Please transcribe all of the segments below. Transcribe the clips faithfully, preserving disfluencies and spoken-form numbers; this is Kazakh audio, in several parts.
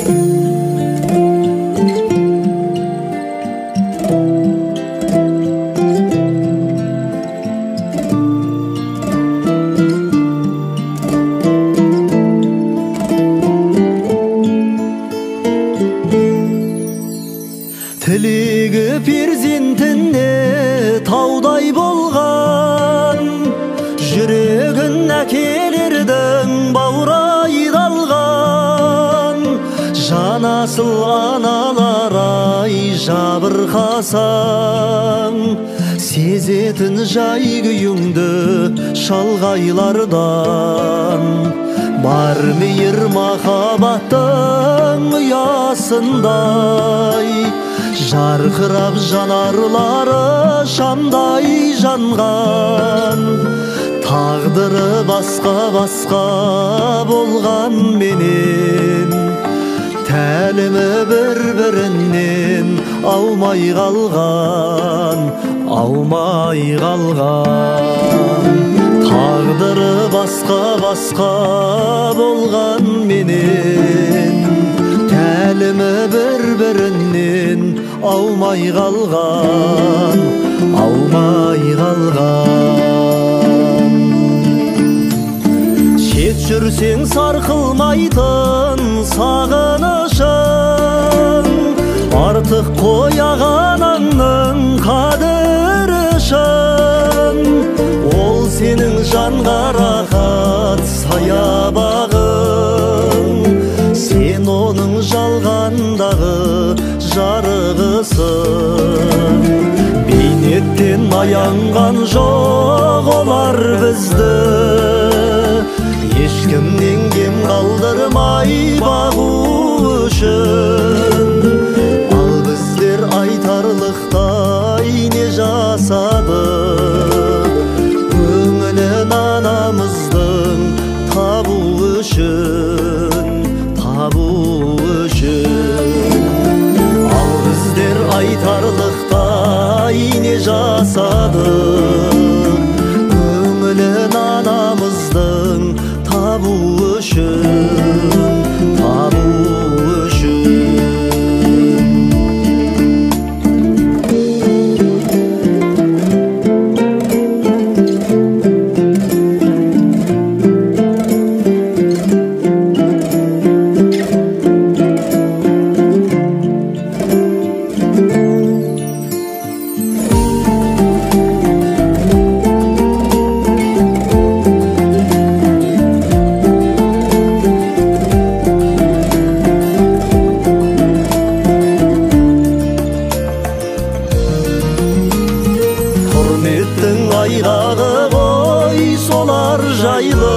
Тілегі перзентіне таудай болған, жүрегін әкелердің баурайдалған. Жанасыл аналар-ай жабырқасаң, сезетін жай күйіңді шалғайлардан. Бар мейір махаббаттың ұясындай, жарқырап жанарлары шамдай жанған. Тағдыры басқа-басқа болған менен, тәлімі бір-бірінен аумай қалған, аумай қалған. Тағдыры басқа-басқа болған менен, тәлімі бір-бірінен аумай қалған, аумай қалған. Шет жүрсең сарқылмайтын сағынышың, артық қойаған аңның қадірі шын. Ол сенің жанға рахат саябағың, сен оның жалғандағы жарығысың. Бейнеттен аянған жоқ олар бізді, ешкімнен кем қалдырмай бағу үшін. Ал біздер айтарлықтай не жасадық, көңілін анамыздың табу үшін, табу үшін. Ал біздер айтарлықтай не жасадық, көңілін анамыздың табу үшін, табу үшін. Құрметтің айғағы ғой солар жайлы,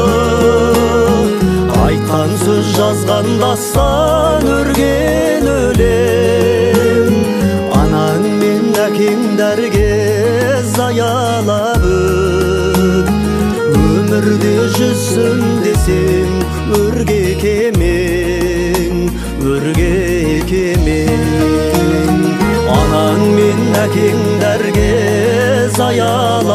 айтқан сөз жазған дастан өрген өлең. Анаң мен әкең дәргез аялап өт, өмірде жүрсін десең өрге кемең, өрге кемең. Анаң мен әкең дәргез аялап